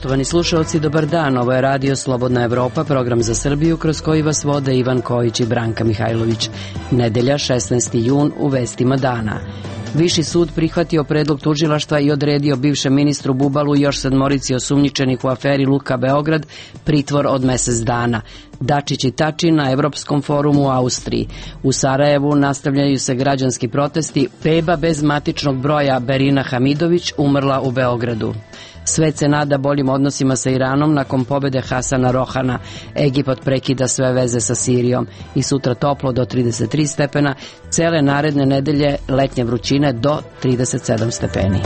Poštovani slušalci, dobar dan. Ovo je Radio Slobodna Evropa, program za Srbiju kroz koji vas vode Ivan Kojić i Branka Mihajlović. Nedelja, 16. jun, u vestima dana. Viši sud prihvatio predlog tužilaštva i odredio bivšem ministru Bubalu i još 7 osumnjičenih u aferi Luka Beograd pritvor od mesec dana. Dačić i Tači na Evropskom forumu u Austriji. U Sarajevu nastavljaju se građanski protesti. Beba bez matičnog broja Berina Hamidović umrla u Beogradu. Svet se nada boljim odnosima sa Iranom nakon pobede Hasana Rohana. Egipat prekida sve veze sa Sirijom i sutra toplo do 33 stepena, cele naredne nedelje letnje vrućine do 37 stepeni.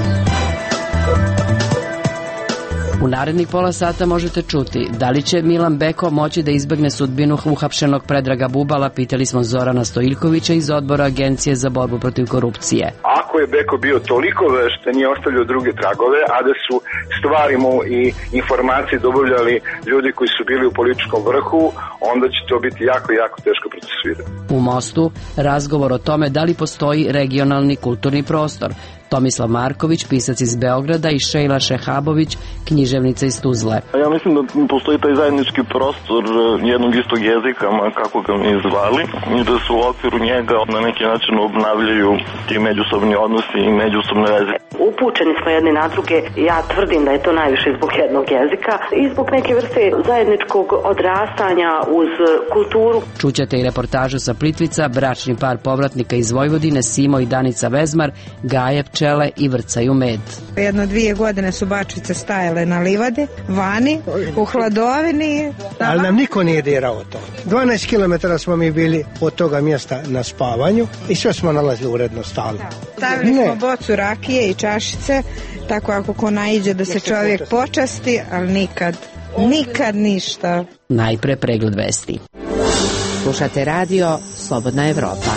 U narednih pola sata možete čuti da li će Milan Beko moći da izbegne sudbinu uhapšenog Predraga Bubala, pitali smo Zorana Stojiljkovića iz odbora Agencije za borbu protiv korupcije. Ako je Beko bio toliko vešt da nije ostavljao druge tragove, a da su stvari mu i informacije dobavljali ljudi koji su bili u političkom vrhu, onda će to biti jako teško procesuirati. U Mostu razgovor o tome da li postoji regionalni kulturni prostor. Tomislav Marković, pisac iz Beograda, i Šejla Šehabović, književnica iz Tuzle. Ja mislim da postoji taj zajednički prostor jednog istog jezika, kako ga mi zvali, i da se u okviru njega na neki način obnavljaju ti međusobni odnosi i međusobne veze. Upućeni smo jedni na druge, ja tvrdim da je to najviše zbog jednog jezika i zbog neke vrste zajedničkog odrastanja uz kulturu. Čućete i reportažu sa Plitvica, bračni par povratnika iz Vojvodine, Simo i Danica Vezmar, gaje pčele i vrcaju med. 1-2 godine su bačice stajale na livadi, vani, u hladovini. Ali nam niko nije dirao to. 12 km smo mi bili od toga mjesta na spavanju i sve smo nalazili uredno stalno. Stavili smo bocu rakije i čašice, tako ako ko naiđe da se čovjek počasti, ali nikad ništa. Najpre pregled vesti. Slušate radio Slobodna Evropa.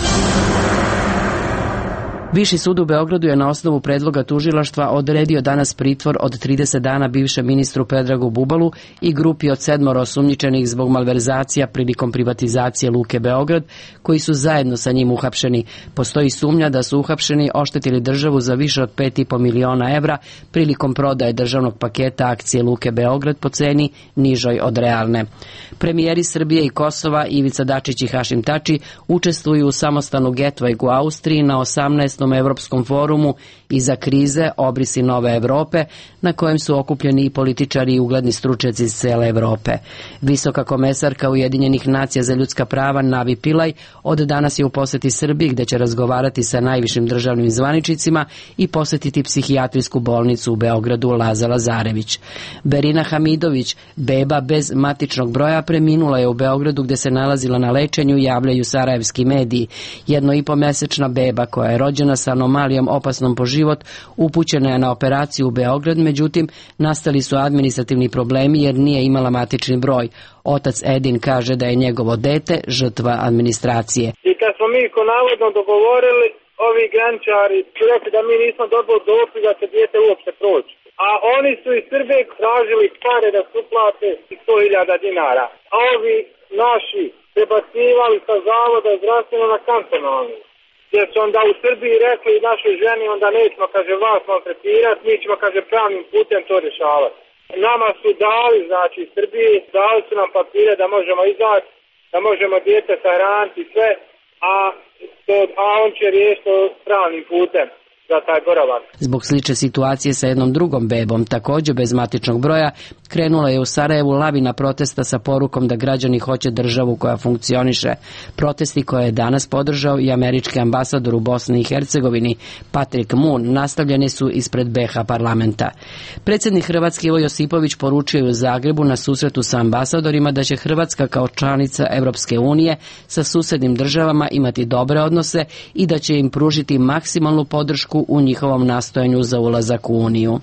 Viši sud u Beogradu je na osnovu predloga tužilaštva odredio danas pritvor od 30 dana bivšem ministru Predragu Bubalu i grupi od 7 osumnjičenih zbog malverzacija prilikom privatizacije Luke Beograd, koji su zajedno sa njim uhapšeni. Postoji sumnja da su uhapšeni oštetili državu za više od 5,5 miliona evra prilikom prodaje državnog paketa akcije Luke Beograd po ceni nižoj od realne. Premijeri Srbije i Kosova Ivica Dačić i Hašim Tači učestvuju u samostanu Getvajg u Austriji na 18. Evropskom forumu iza krize obrisi nove Evrope, na kojem su okupljeni i političari i ugledni stručnjaci iz cele Evrope. Visoka komesarka Ujedinjenih nacija za ljudska prava Navi Pillay od danas je u poseti Srbiji, gde će razgovarati sa najvišim državnim zvaničnicima i posetiti psihijatrijsku bolnicu u Beogradu Laza Lazarević. Berina Hamidović, beba bez matičnog broja, preminula je u Beogradu, gde se nalazila na lečenju, javljaju sarajevski mediji. 1,5-mesečna beba koja je rođena sa anomalijom opasnom po život upućena je na operaciju u Beograd, međutim nastali su administrativni problemi jer nije imala matični broj. Otac Edin kaže da je njegovo dete žrtva administracije. I kad smo mi ko navodno dogovorili, ovi graničari su rekli da mi nismo dobili dopis da će dijete uopšte proći. A oni su iz Srbije tražili pare da su uplate 100.000 dinara. A ovi naši prebacivali sa zavoda zdravstveno na kantonalni. Jer su onda u Srbiji rekli našoj ženi, onda nećemo, kaže, vas maltretirati, mi ćemo, kaže, pravnim putem to rješavati. Nama su dali, znači, Srbiji, dali su nam papire da možemo izaći, da možemo dijete sahraniti i sve, a on će riješiti pravnim putem za taj boravak. Zbog slične situacije sa jednom drugom bebom, također bez matičnog broja, krenula je u Sarajevu lavina protesta sa porukom da građani hoće državu koja funkcioniše. Protesti koje je danas podržao i američki ambasador u Bosni i Hercegovini, Patrick Moon, nastavljeni su ispred BiH parlamenta. Predsjednik Hrvatske Ivo Josipović poručio je u Zagrebu na susretu sa ambasadorima da će Hrvatska kao članica Europske unije sa susednim državama imati dobre odnose i da će im pružiti maksimalnu podršku u njihovom nastojanju za ulazak u Uniju.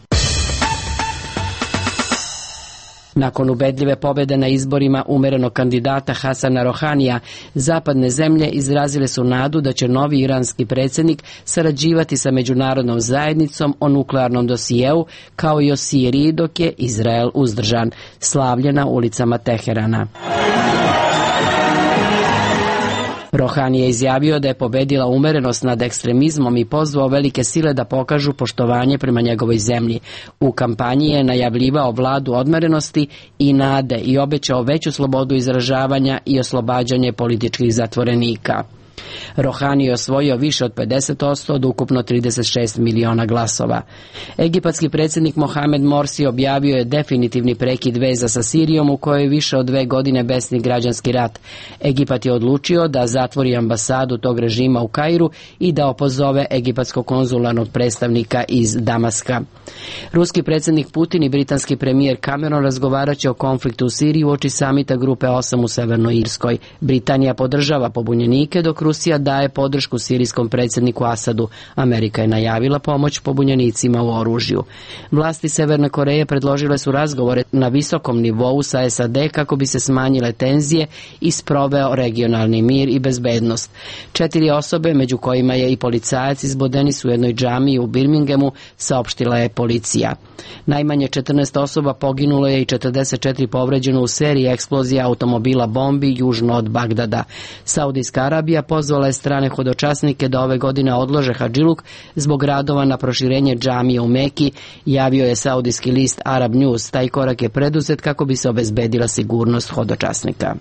Nakon ubedljive pobjede na izborima umerenog kandidata Hasana Rohanija, zapadne zemlje izrazile su nadu da će novi iranski predsjednik sarađivati sa međunarodnom zajednicom o nuklearnom dosijeu, kao i o Siriji, dok je Izrael uzdržan. Slavlje na ulicama Teherana. Rohani je izjavio da je pobedila umerenost nad ekstremizmom i pozvao velike sile da pokažu poštovanje prema njegovoj zemlji. U kampanji je najavljivao vladu odmerenosti i nade i obećao veću slobodu izražavanja i oslobađanje političkih zatvorenika. Rohani je osvojio više od 50% od ukupno 36 miliona glasova. Egipatski predsjednik Mohamed Morsi objavio je definitivni prekid veza sa Sirijom u kojoj je više od 2 godine besni građanski rat. Egipat je odlučio da zatvori ambasadu tog režima u Kairu i da opozove egipatskog konzularnog predstavnika iz Damaska. Ruski predsjednik Putin i britanski premijer Cameron razgovarat će o konfliktu u Siriji uoči samita Grupe 8 u Severnoj Irskoj. Britanija podržava pobunjenike dok Rusija daje podršku sirijskom predsjedniku Asadu. Amerika je najavila pomoć pobunjenicima u oružju. Vlasti Severne Koreje predložile su razgovore na visokom nivou sa SAD kako bi se smanjile tenzije i sproveo regionalni mir i bezbednost. 4 osobe, među kojima je i policajac, izbodeni su u jednoj džamiji u Birminghamu, saopštila je policija. Najmanje 14 osoba poginulo je i 44 povređeno u seriji eksplozija automobila bombi južno od Bagdada. Saudijska Arabija pozvala je strane hodočasnike da ove godine odlože hadžiluk zbog radova na proširenje džamije u Meki, javio je saudijski list Arab News. Taj korak je preduzet kako bi se obezbedila sigurnost hodočasnika.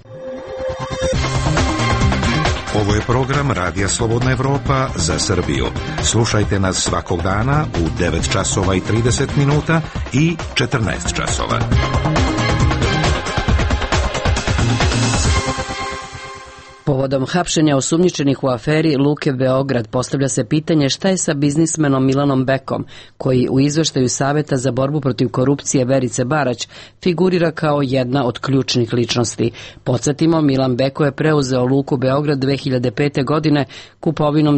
Ovo je program Radija Slobodna Evropa za Srbiju. Slušajte nas svakog dana u 9 časova i 30 minuta i 14 časova. Povodom hapšenja osumnjičenih u aferi Luke Beograd postavlja se pitanje šta je sa biznismenom Milanom Bekom, koji u izveštaju Saveta za borbu protiv korupcije Verice Barać figurira kao jedna od ključnih ličnosti. Podsjetimo, Milan Beko je preuzeo Luku Beograd 2005. godine kupovinom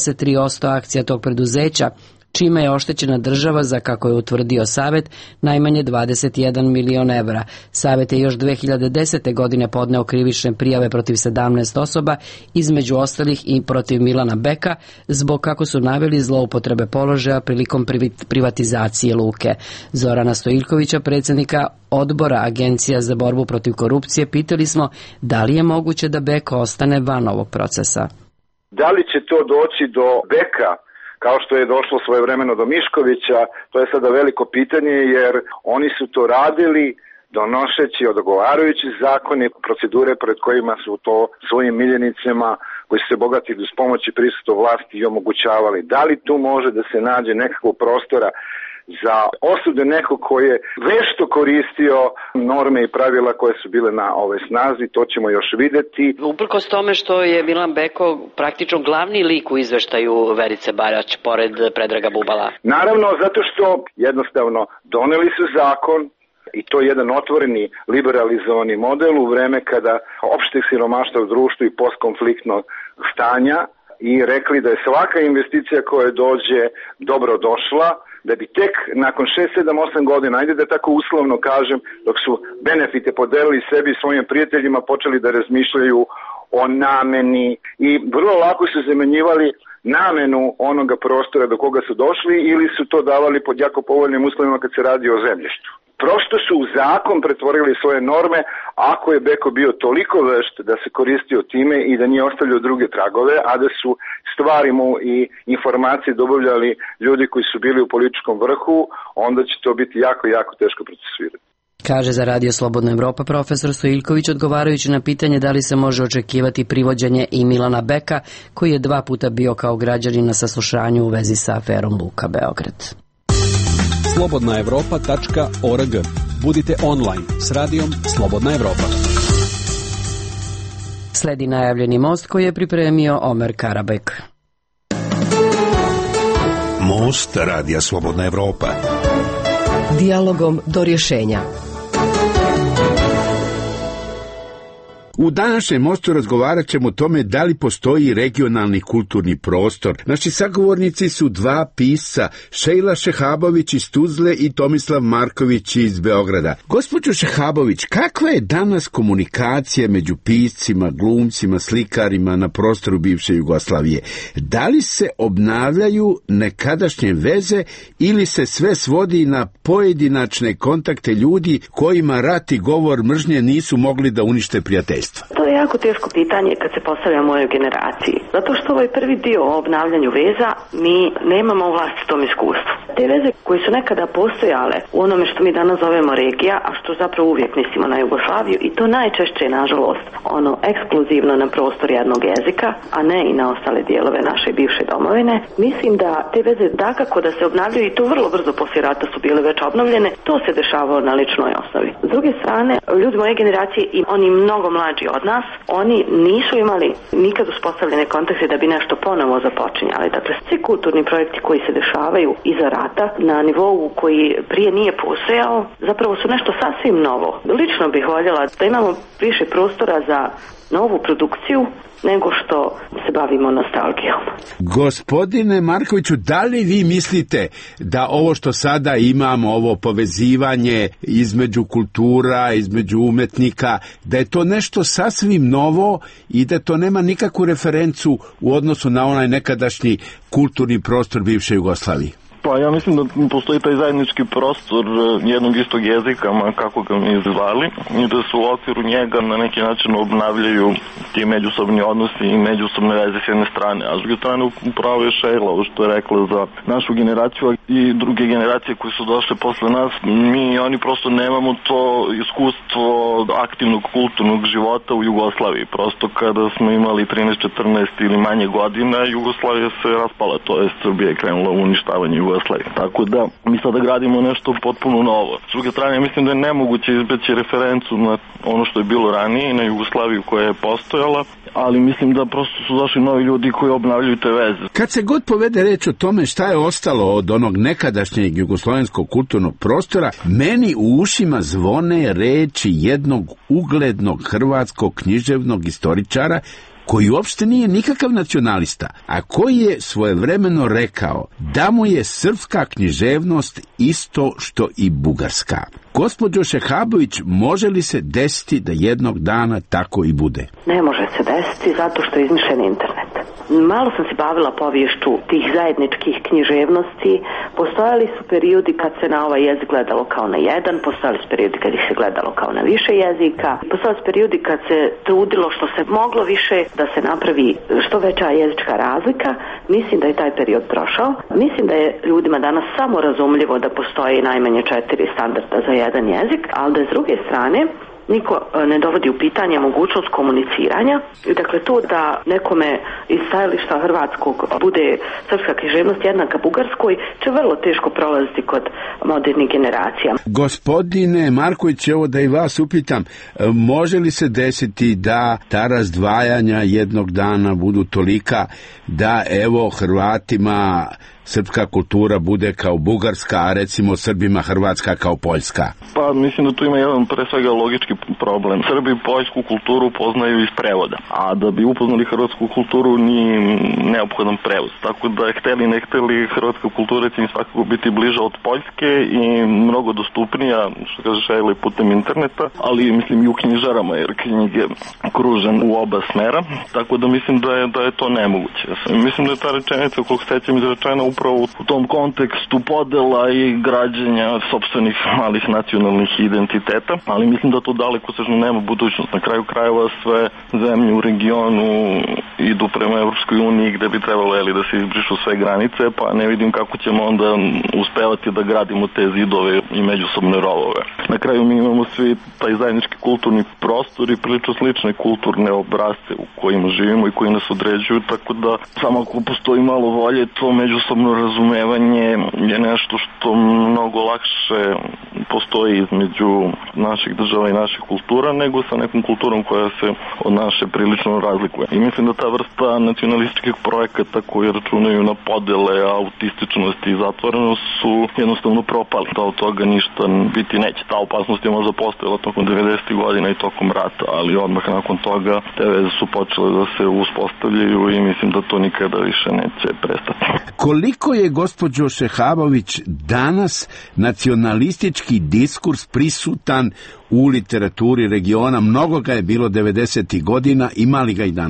93% akcija tog preduzeća, čime je oštećena država za, kako je utvrdio Savet, najmanje 21 milion evra. Savet je još 2010. godine podneo krivične prijave protiv 17 osoba, između ostalih i protiv Milana Beka, zbog, kako su naveli, zloupotrebe položaja prilikom privatizacije luke. Zorana Stojiljkovića, predsjednika odbora Agencija za borbu protiv korupcije, pitali smo da li je moguće da Beko ostane van ovog procesa. Da li će to doći do Beka, kao što je došlo svojevremeno do Miškovića, to je sada veliko pitanje, jer oni su to radili donošeći odgovarajući zakone, procedure pred kojima su to svojim miljenicima koji su se bogatili uz pomoći prisustva vlasti i omogućavali. Da li tu može da se nađe nekakvog prostora za osude nekog koji je vešto koristio norme i pravila koje su bile na ovoj snazi, to ćemo još videti. Uprkos tome što je Milan Beko praktično glavni lik u izveštaju Verice Barać, pored Predraga Bubala. Naravno, zato što jednostavno doneli su zakon, i to je jedan otvoreni, liberalizovani model u vreme kada opšte siromaštva u društvu i postkonfliktnog stanja, i rekli da je svaka investicija koja dođe dobro došla, da bi tek nakon 6, 7, 8 godina, ajde da tako uslovno kažem, dok su benefite podelili sebi i svojim prijateljima, počeli da razmišljaju o nameni i vrlo lako su zamenjivali namenu onoga prostora do koga su došli ili su to davali pod jako povoljnim uslovima kad se radi o zemljištu. Prosto su u zakon pretvorili svoje norme, ako je Beko bio toliko vešt da se koristio time i da nije ostavljao druge tragove, a da su stvari mu i informacije dobavljali ljudi koji su bili u političkom vrhu, onda će to biti jako, jako teško procesuirati. Kaže za Radio Slobodna Evropa profesor Stojiljković, odgovarajući na pitanje da li se može očekivati privođenje i Milana Beka, koji je 2 puta bio kao građanin na saslušanju u vezi sa aferom Luka Beograd. slobodnaevropa.org. Budite online s radijom Slobodna Evropa. Sledi najavljeni most koji je pripremio Omer Karabek. Most Radija Slobodna Evropa. Dijalogom do rješenja. U današnjem mostu razgovarat ćemo o tome da li postoji regionalni kulturni prostor. Naši sagovornici su 2 pisca, Šejla Šehabović iz Tuzle i Tomislav Marković iz Beograda. Gospođo Šehabović, kakva je danas komunikacija među piscima, glumcima, slikarima na prostoru bivše Jugoslavije? Da li se obnavljaju nekadašnje veze ili se sve svodi na pojedinačne kontakte ljudi kojima rat i govor mržnje nisu mogli da unište prijateljstvo? zadovoljstva? To je jako teško pitanje kad se postavlja mojoj generaciji. Zato što ovaj prvi dio o obnavljanju veza mi nemamo u vlastitom iskustvu. Te veze koje su nekada postojale u onome što mi danas zovemo regija, a što zapravo uvijek mislimo na Jugoslaviju, i to najčešće, nažalost, ekskluzivno na prostor jednog jezika, a ne i na ostale dijelove naše bivše domovine. Mislim da te veze dakako da se obnavljaju, i to vrlo brzo poslije rata su bile već obnovljene. To se dešavalo na ličnoj osnovi. S druge strane, ljudi moje generacije i oni mnogo mlađi od nas, oni nisu imali nikad uspostavljene kontakte da bi nešto ponovo započinjali. Dakle, svi kulturni projekti koji se dešavaju iza rata na nivou koji prije nije postojao, zapravo su nešto sasvim novo. Lično bih voljela da imamo više prostora za novu produkciju nego što se bavimo nostalgijom. Gospodine Markoviću, da li vi mislite da ovo što sada imamo, ovo povezivanje između kultura, između umetnika, da je to nešto sasvim novo i da to nema nikakvu referencu u odnosu na onaj nekadašnji kulturni prostor bivše Jugoslavije? Pa ja mislim da postoji taj zajednički prostor jednog istog jezika, kako ga mi zvali, i da se u okviru njega na neki način obnavljaju ti međusobni odnosi i međusobne veze s jedne strane. A s druge strane upravo je Šejla, ovo što je rekla za našu generaciju i druge generacije koje su došle posle nas. Mi i oni prosto nemamo to iskustvo aktivnog kulturnog života u Jugoslaviji. Prosto kada smo imali 13, 14 ili manje godina, Jugoslavija se raspala, to je Srbija je krenula u uništavanje Jugoslavije. Tako da mi sada gradimo nešto potpuno novo. S druge strane, mislim da je nemoguće izbeći referencu na ono što je bilo ranije, na Jugoslaviju koja je postojala, ali mislim da prosto su došli novi ljudi koji obnavljaju te veze. Kad se god povede reč o tome šta je ostalo od onog nekadašnjeg jugoslovenskog kulturnog prostora, meni u ušima zvone reči jednog uglednog hrvatskog književnog istoričara koji uopšte nije nikakav nacionalista, a koji je svojevremeno rekao da mu je srpska književnost isto što i bugarska. Gospođo Šehabović, može li se desiti da jednog dana tako i bude? Ne može se desiti zato što je izmišljen internet. Malo sam se bavila poviješću tih zajedničkih književnosti. Postojali su periodi kad se na ovaj jezik gledalo kao na jedan, postojali su periodi kad ih se gledalo kao na više jezika, postojali su periodi kad se trudilo što se moglo više da se napravi što veća jezička razlika. Mislim da je taj period prošao. Mislim da je ljudima danas samo razumljivo da postoji najmanje 4 standarda za jedan jezik, ali da s druge strane niko ne dovodi u pitanje mogućnost komuniciranja. Dakle, to da nekome iz stajališta hrvatskog bude srpska književnost jednaka bugarskoj će vrlo teško prolaziti kod modernih generacija. Gospodine Marković, evo da i vas upitam, može li se desiti da ta razdvajanja jednog dana budu tolika da evo Hrvatima srpska kultura bude kao bugarska, a recimo Srbima hrvatska kao poljska? Pa mislim da tu ima jedan pre svega logički problem. Srbi poljsku kulturu poznaju iz prevoda, a da bi upoznali hrvatsku kulturu nije neophodan prevod. Tako da hteli ne hteli, hrvatska kultura će im svakako biti bliža od poljske i mnogo dostupnija, što kaže Šejla, putem interneta, ali mislim i u knjižarama, jer knjige kružen u oba smera, tako da mislim da je to nemoguće. Mislim da je ta rečenica, koliko sećam, izrečena upravo u tom kontekstu podela i građenja sopstvenih malih nacionalnih identiteta, ali mislim da to daleko sežno nema budućnost. Na kraju krajeva sve zemlje u regionu idu prema Evropskoj uniji gde bi trebalo da se izbrišu sve granice, pa ne vidim kako ćemo onda uspevati da gradimo te zidove i međusobne rovove. Na kraju mi imamo svi taj zajednički kulturni prostor i prilično slične kulturne obrasce u kojima živimo i koji nas određuju, tako da samo ako postoji malo volje, to međusobno razumevanje je nešto što mnogo lakše postoji između naših država i naših kultura nego sa nekom kulturom koja se od naše prilično razlikuje. I mislim da ta vrsta nacionalističkih projekata koji računaju na podele, autističnost i zatvorenost su jednostavno propali. Da od toga ništa biti neće. Ta opasnost je možda postojala tokom 90. godina i tokom rata, ali odmah nakon toga te veze su počele da se uspostavljaju i mislim da to nikada više neće prestati. Koliko je, gospođo Šehabović, danas nacionalistički diskurs prisutan u literaturi regiona? Mnogo ga je bilo 90. godina, ima li ga i danas?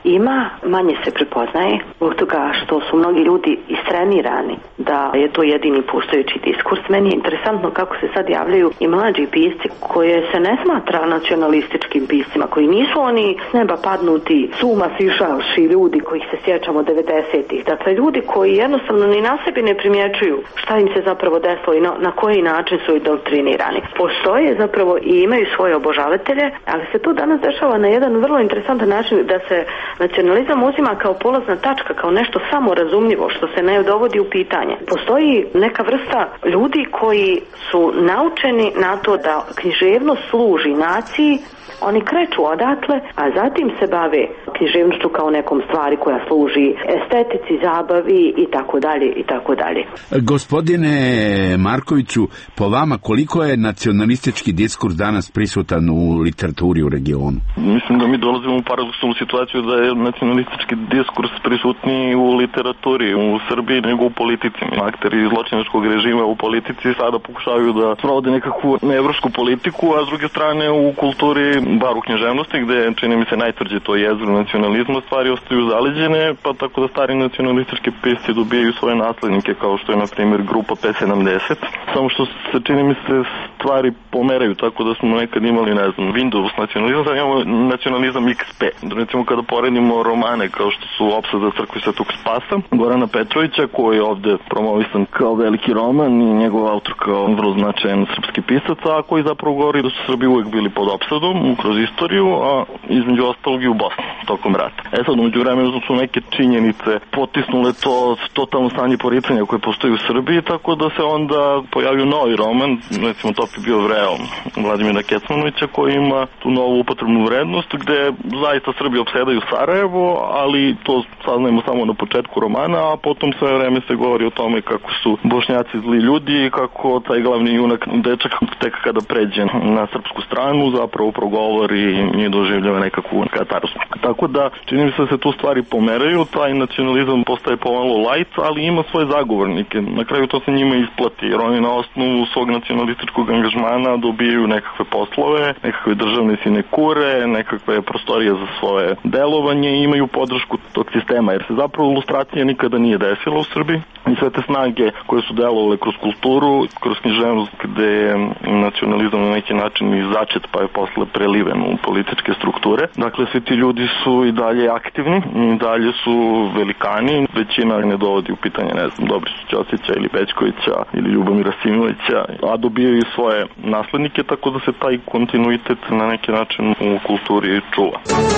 ima, manje se prepoznaje, zbog toga što su mnogi ljudi istrenirani da je to jedini postojeći diskurs. Meni je interesantno kako se sad javljaju i mlađi pisci koje se ne smatra nacionalističkim piscima, koji nisu oni s neba padnuti, s uma sišavši ljudi kojih se sjećamo 90-ih. Dakle, ljudi koji jednostavno ni na sebi ne primjećuju šta im se zapravo desilo i na koji način su indoktrinirani. Postoje zapravo i imaju svoje obožavatelje, ali se to danas dešava na jedan vrlo interesantan način da se nacionalizam uzima kao polazna tačka, kao nešto samorazumljivo što se ne dovodi u pitanje. Postoji neka vrsta ljudi koji su naučeni na to da književnost služi naciji, oni kreću odatle, a zatim se bave književnošću kao nekom stvari koja služi estetici, zabavi i tako dalje i tako dalje. Gospodine Markoviću, po vama koliko je nacionalistički diskurs danas prisutan u literaturi u regionu? Mislim da mi dolazimo u paradoksalnu situaciju da je nacionalistički diskurs prisutniji u literaturi u Srbiji nego u politici. Akteri zločinačkog režima u politici sada pokušavaju da sprovode nekakvu neevropsku politiku, a s druge strane u kulturi, bar u književnosti, gde čini mi se najtvrđe to jezgro nacionalizma, stvari ostaju zaleđene, pa tako da stari nacionalistički pisci dobijaju svoje naslednike, kao što je na primjer grupa P70. Samo što se čini mi se stvari pomeraju, tako da smo nekad imali, ne znam, Windows nacionalizam, sad imamo nacionalizam XP. Recimo kada poredimo romane kao što su Opsada crkve Svetog Spasa, Gorana Petrovića, koji je ovde promovisan kao veliki roman i njegov autor kao vrlo značajan srpski pisac, a koji zapravo govori da su Srbi uvek bili pod opsadom kroz istoriju, a između ostalog i u Bosni tokom rata. Sad, umeđu vremenu su neke činjenice potisnule to totalno stanje poricanja koje postoji u Srbiji, tako da se onda pojavio novi roman, recimo Topi bio vreo Vladimira Kecmanovića, koji ima tu novu upotrebnu vrednost, gde zaista Srbi opsedaju Sarajevo, ali to saznajemo samo na početku romana, a potom sve vreme se govori o tome kako su Bošnjaci zli ljudi i kako taj glavni junak, dečak, tek kada pređe na srpsku stranu, zapravo progovori i doživljava nekakvu katarzu. Tako da, čini mi se da se tu stvari pomeraju, taj nacionalizam postaje pomalo light, ali ima svoje zagovornike. Na kraju to se njima isplati, jer oni na osnovu svog nacionalističkog angažmana dobijaju nekakve poslove, nekakve državne sinekure, nekakve prostorije za svoje delovanje i imaju podršku tog sistema, jer se zapravo ilustracija nikada nije desila u Srbiji i sve te snage koje su delovale kroz kulturu, kroz književnost, gde je nacionalizam na neki način i začet, pa je posle preliven u političke strukture. Dakle, svi ti ljudi su i dalje aktivni, i dalje su velikani, većina ne dovodi u pitanje, ne znam, Dobriša Ćosića ili Bećkovića ili Ljubomira Simovića, a dobijaju i svoje naslednike, tako da se taj kontinuitet na neki način u kulturi čuva.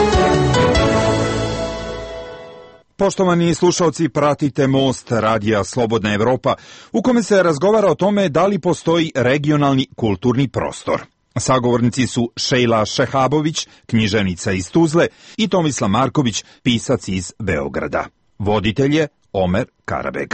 Poštovani slušalci, pratite Most radija Slobodna Evropa, u kome se razgovara o tome da li postoji regionalni kulturni prostor. Sagovornici su Šejla Šehabović, književnica iz Tuzle, i Tomislav Marković, pisac iz Beograda. Voditelj je Omer Karabeg.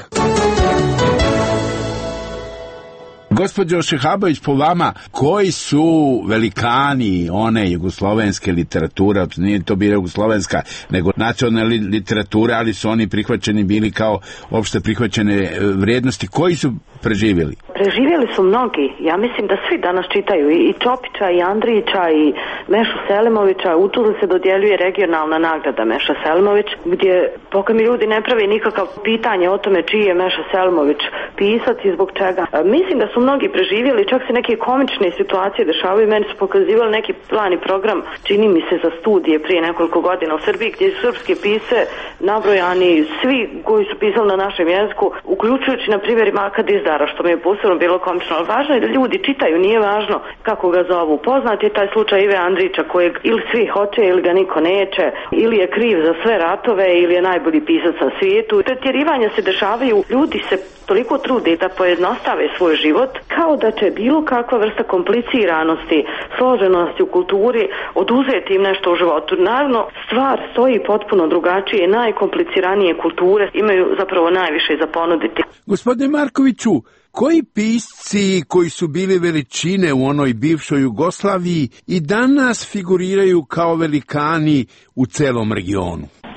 Gospođo Šehabović, po vama, koji su velikani one jugoslovenske literature, nije to bila jugoslovenska, nego nacionalne literature, ali su oni prihvaćeni bili kao opšte prihvaćene vrijednosti, koji su preživjeli? Preživjeli su mnogi. Ja mislim da svi danas čitaju i Čopića, i Andrijića, i Mešu Selimovića. U Tuzli se dodjeljuje regionalna nagrada Meša Selimović, gdje poka mi ljudi ne pravi nikakav pitanje o tome čiji je Meša Selimović pisac i zbog čega. Mislim da su mnogi preživjeli, čak se neke komične situacije dešavaju. Meni su pokazivali neki plan i program, čini mi se, za studije prije nekoliko godina u Srbiji, gdje su srpske pise nabrojani svi koji su pisali na našem jeziku, uključujući na primjer i Maka Dizdara, što mi je posebno bilo komično. Ali važno je da ljudi čitaju, nije važno kako ga zovu. Poznat je taj slučaj Ive Andrića, kojeg ili svi hoće ili ga niko neće, ili je kriv za sve ratove ili je najbolji pisac na svijetu. Pretjerivanja se dešavaju, ljudi se toliko trude da pojednostave svoj život, kao da će bilo kakva vrsta kompliciranosti, složenosti u kulturi oduzeti im nešto u životu. Naravno, stvar stoji potpuno drugačije, najkompliciranije kulture imaju zapravo najviše za ponuditi. Gospodine Markoviću, koji pisci koji su bili veličine u onoj bivšoj Jugoslaviji i danas figuriraju kao velikani u celom regionu?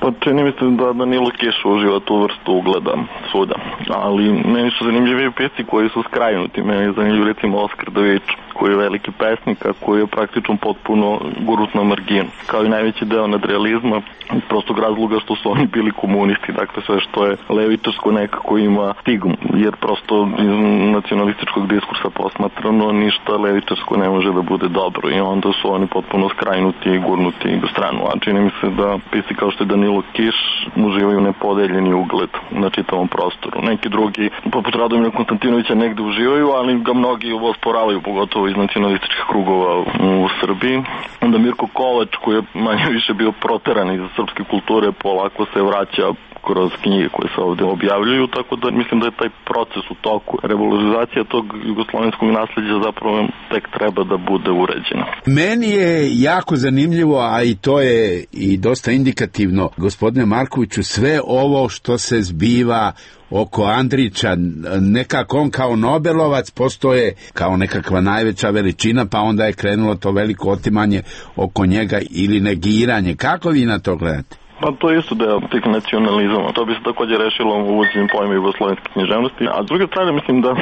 Pa čini mi se da Danilo Kiš uživa tu vrstu ugleda svuda, ali meni su zanimljivi pisci koji su skrajnuti. Meni je zanimljiv recimo Oskar Davić, koji je veliki pesnik, a koji je praktično potpuno gurut na marginu. Kao i najveći deo nadrealizma, iz prostog razloga što su oni bili komunisti, dakle sve što je levičarsko nekako ima stigmu, jer prosto iz nacionalističkog diskursa posmatrano ništa levičarsko ne može da bude dobro i onda su oni potpuno skrajnuti i gurnuti u stranu. A čini mi se da pisci kao što je Danilo Kiš uživaju nepodeljeni ugled na čitavom prostoru. Neki drugi, poput Radomira Konstantinovića, negde uživaju, ali ga mnogi osporavaju, pogotovo iz nacionalističkih krugova u Srbiji. Onda Mirko Kovač, koji je manje više bio proteran iz srpske kulture, polako se vraća kroz knjige koje se ovde objavljuju, tako da mislim da je taj proces u toku. Revalorizacija tog jugoslovenskog nasleđa zapravo tek treba da bude uređena. Meni je jako zanimljivo, a i to je i dosta indikativno, gospodine Markoviću, sve ovo što se zbiva oko Andrića, nekako on kao Nobelovac postoje kao nekakva najveća veličina, pa onda je krenulo to veliko otimanje oko njega ili negiranje. Kako vi na to gledate? Pa to je isto deo tih nacionalizama. To bi se također rešilo u uvođenju pojma jugoslovenske književnosti. A s druge strane mislim da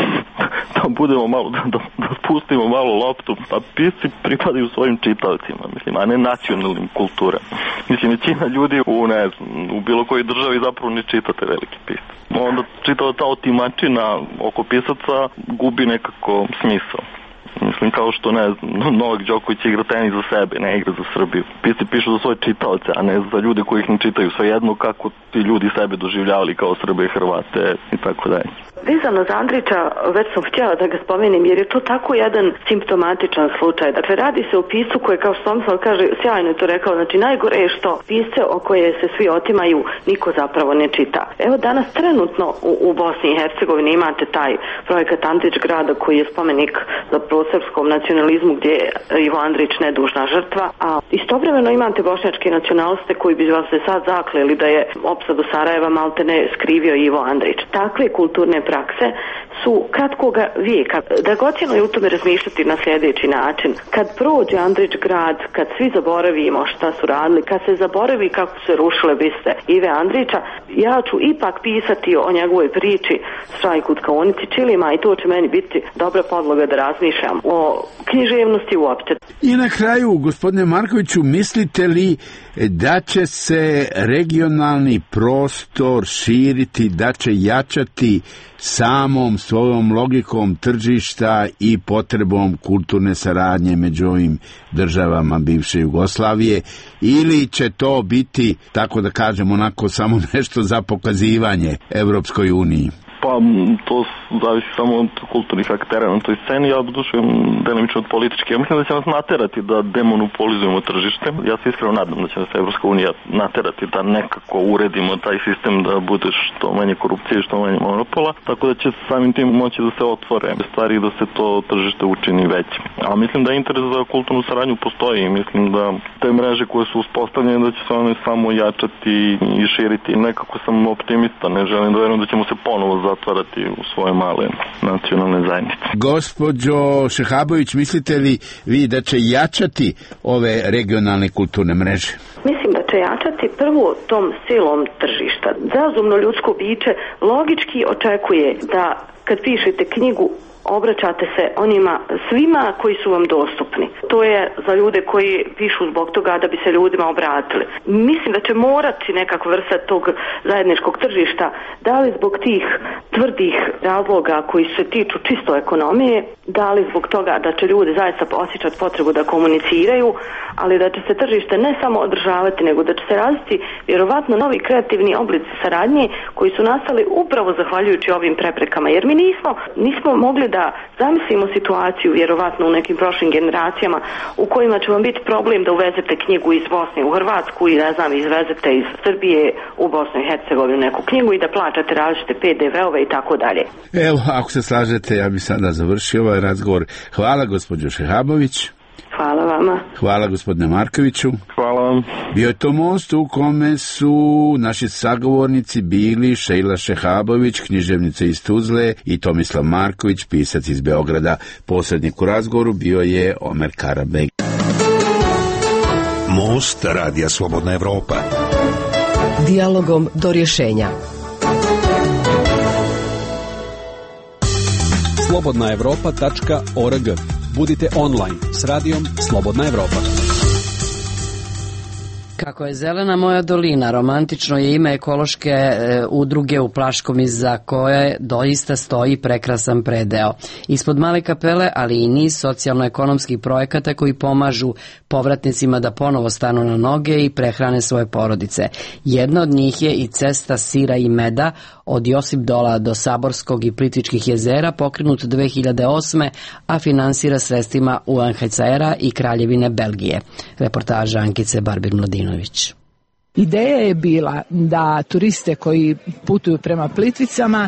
budemo malo, da spustimo malo loptu. Pa pisci pripadaju svojim čitavcima, mislim, a ne nacionalnim kulturama. Mislim, većina ljudi u bilo kojoj državi zapravo ne čitate veliki pisci. Onda čitava ta otimačina oko pisaca gubi nekako smisao. Mislim, kao što Novak Đoković igra tenis za sebe, ne igra za Srbiju. Pisci pišu za svoje čitaoce, a ne za ljude koji ih ne čitaju. Svejedno kako ti ljudi sebe doživljavali kao Srbe i Hrvate i tako dalje. Vezano za Andrića, već sam htjela da ga spomenem, jer je to tako jedan simptomatičan slučaj. Dakle, radi se o piscu koji, kao što sam kaže, sjajno je to rekao, znači najgore je što pisce o koje se svi otimaju niko zapravo ne čita. Evo danas trenutno u Bosni i Hercegovini imate taj projekat Andrić grada koji je spomenik za prosrpskom nacionalizmu gdje je Ivo Andrić nedužna žrtva, a istovremeno imate bošnjačke nacionaliste koji bi vam se sad zakleli da je opsadu Sarajeva maltene skrivio Ivo Andrić. Takve kulturne prakse su kratkoga vijeka. Dragocjeno je u tome razmišljati na sljedeći način. Kad prođe Andrić grad, kad svi zaboravimo šta su radili, kad se zaboravi kako se rušile biste Ive Andrića, ja ću ipak pisati o njegovoj priči Štrajk u tkaonici Čilima i to će meni biti dobra podloga da razmišljam o književnosti uopće. I na kraju, gospodine Markoviću, mislite li da će se regionalni prostor širiti, da će jačati samom svojom logikom tržišta i potrebom kulturne saradnje među ovim državama bivše Jugoslavije, ili će to biti, tako da kažem, onako samo nešto za pokazivanje Evropskoj uniji? Pa to zavisi samo od kulturnih aktera na toj sceni, ja dodušujem delimično od političke. Ja mislim da će nas naterati da demonopolizujemo tržište. Ja se iskreno nadam da će nas Evropska unija naterati da nekako uredimo taj sistem, da bude što manje korupcije i što manje monopola, tako da će samim tim moći da se otvore stvari i da se to tržište učini većim. A mislim da interes za kulturnu saradnju postoji i mislim da te mreže koje su uspostavljene da će se one samo jačati i širiti. Nekako sam optimista, ne želim da verujem da ćemo se ponovo zatvarati u svoje male nacionalne zajednice. Gospođo Šehabović, mislite li vi da će jačati ove regionalne kulturne mreže? Mislim da će jačati prvo tom silom tržišta. Razumno ljudsko biće logički očekuje da kad pišete knjigu obraćate se onima svima koji su vam dostupni. To je za ljude koji pišu zbog toga da bi se ljudima obratili. Mislim da će morati nekakva vrsta tog zajedničkog tržišta, da li zbog tih tvrdih razloga koji se tiču čisto ekonomije, da li zbog toga da će ljudi zaista osjećati potrebu da komuniciraju, ali da će se tržište ne samo održavati, nego da će se razviti vjerovatno novi kreativni oblici saradnje koji su nastali upravo zahvaljujući ovim preprekama. Jer mi nismo mogli da zamislimo situaciju vjerovatno u nekim prošlim generacijama u kojima će vam biti problem da uvezete knjigu iz Bosne u Hrvatsku i izvezete iz Srbije u Bosnu i Hercegovinu neku knjigu i da plaćate različite PDV-ove i tako dalje. Evo, ako se slažete, ja bih sada završio ovaj razgovor. Hvala gospođo Šehabović. Hvala vama. Hvala gospodine Markoviću. Hvala vam. Bio je to most u kome su naši sagovornici bili Šejla Šehabović, književnica iz Tuzle, i Tomislav Marković, pisac iz Beograda. Posrednik u razgovoru bio je Omer Karabeg. Most Radija Slobodna Evropa. Dijalogom do rješenja. slobodnaevropa.org. Budite online s radijom Slobodna Evropa. Kako je Zelena moja dolina, romantično je ime ekološke udruge u Plaškom iza koje doista stoji prekrasan predeo. Ispod Male Kapele, ali i niz socijalno-ekonomskih projekata koji pomažu povratnicima da ponovo stanu na noge i prehrane svoje porodice. Jedna od njih je i cesta sira i meda od Josipdola do Saborskog i Plitvičkih jezera, pokrenut 2008. a finansira sredstvima UNHCR-a i Kraljevine Belgije. Reportaža Ankice Barbir-Mladinović. Ideja je bila da turiste koji putuju prema Plitvicama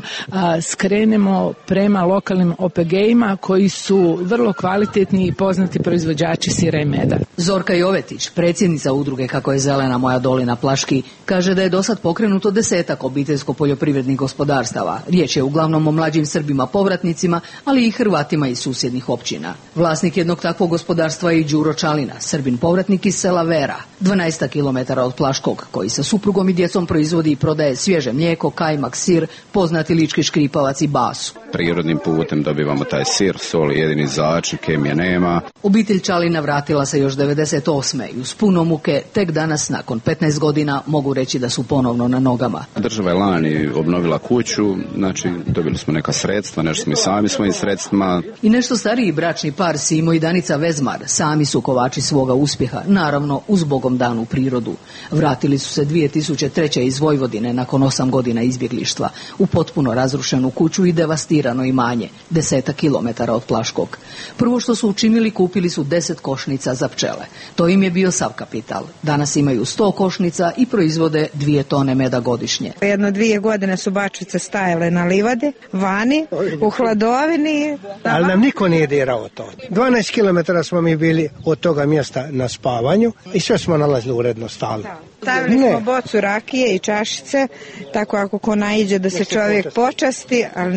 skrenemo prema lokalnim OPG-ima koji su vrlo kvalitetni i poznati proizvođači sira i meda. Zorka Jovetić, predsjednica udruge Kako je Zelena moja dolina Plaški, kaže da je dosad pokrenuto 10 obiteljsko-poljoprivrednih gospodarstava. Riječ je uglavnom o mlađim Srbima povratnicima, ali i Hrvatima iz susjednih općina. Vlasnik jednog takvog gospodarstva je i Đuro Čalina, Srbin povratnik iz sela Vera, 12 km od Plaškog, koji sa suprugom i djecom proizvodi i prodaje svježe mlijeko, kajmak, sir, poznati lički škripavac i basu. Prirodnim putem dobivamo taj sir, sol, jedini začin, kemije nema. Obitelj Čalina vratila se još 98. i uz puno muke tek danas nakon 15 godina mogu reći da su ponovno na nogama. Država je lani obnovila kuću, znači dobili smo neka sredstva, nešto smo i sami svojim sredstvima. I nešto stariji bračni par Simo i Danica Vezmar sami su kovači svoga uspjeha, naravno uz Bogom danu prirodu. Vratili su se 2003. iz Vojvodine nakon 8 godina izbjeglištva u potpuno razrušenu kuću i devastirano imanje, 10 km od Plaškog. Prvo što su učinili, kupili su 10 košnica za pčele. To im je bio sav kapital. Danas imaju 100 košnica i proizvode 2 tone meda godišnje. 1-2 godine su bačice stajale na livadi, vani, u hladovini. Ali nam niko nije dirao to. 12 km smo mi bili od toga mjesta na spavanju i sve smo nalazili uredno stalno. Stavili smo bocu rakije i čašice, tako ako ko naiđe da se čovjek počasti, ali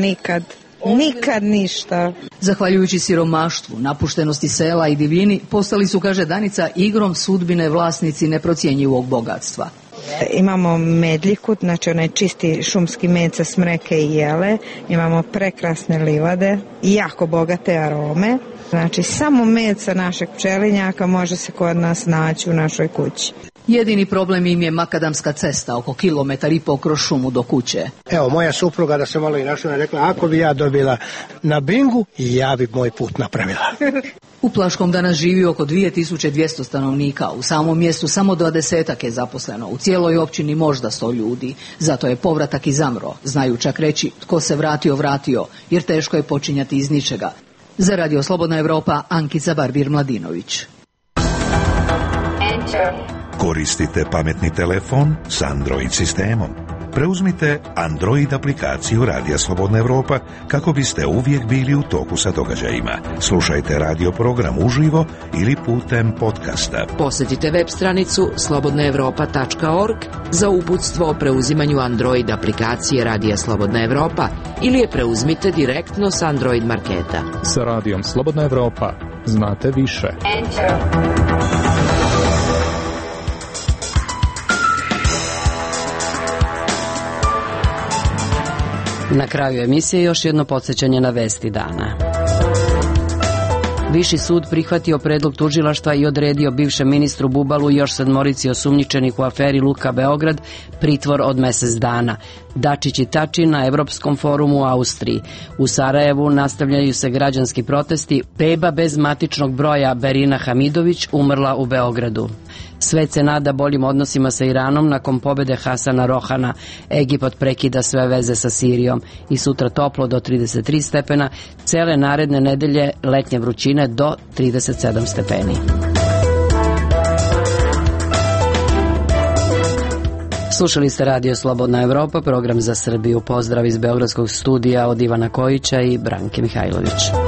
nikad ništa. Zahvaljujući siromaštvu, napuštenosti sela i divljini, postali su, kaže Danica, igrom sudbine vlasnici neprocjenjivog bogatstva. Imamo medljiku, znači onaj čisti šumski med sa smreke i jele, imamo prekrasne livade i jako bogate arome. Znači samo med sa našeg pčelinjaka može se kod nas naći u našoj kući. Jedini problem im je makadamska cesta, oko 1,5 km kroz šumu do kuće. Evo, moja supruga, da se malo i našla, rekla, ako bi ja dobila na bingu, ja bi moj put napravila. U Plaškom danas živi oko 2200 stanovnika, u samom mjestu samo 20 je zaposleno, u cijeloj općini možda 100 ljudi. Zato je povratak i zamro, znaju čak reći tko se vratio, jer teško je počinjati iz ničega. Za Radio Slobodna Evropa, Ankica Barbir-Mladinović. Koristite pametni telefon s Android sistemom. Preuzmite Android aplikaciju Radija Slobodna Evropa kako biste uvijek bili u toku sa događajima. Slušajte radio program uživo ili putem podcasta. Posjetite web stranicu slobodnaevropa.org za uputstvo o preuzimanju Android aplikacije Radija Slobodna Evropa ili je preuzmite direktno s Android marketa. Sa Radijom Slobodna Evropa znate više. Na kraju emisije još jedno podsjećanje na vesti dana. Viši sud prihvatio predlog tužilaštva i odredio bivšem ministru Bubalu i još 7 osumnjičenih u aferi Luka Beograd pritvor od mjesec dana. Dačić i Tačin na Evropskom forumu u Austriji. U Sarajevu nastavljaju se građanski protesti. Beba bez matičnog broja Berina Hamidović umrla u Beogradu. Svet se nada boljim odnosima sa Iranom nakon pobjede Hasana Rohana. Egipat prekida sve veze sa Sirijom i sutra toplo do 33 stepena, cele naredne nedelje letnje vrućine do 37 stepeni. Slušali ste Radio Slobodna Evropa, program za Srbiju. Pozdrav iz Beogradskog studija od Ivana Kojića i Branke Mihajlović.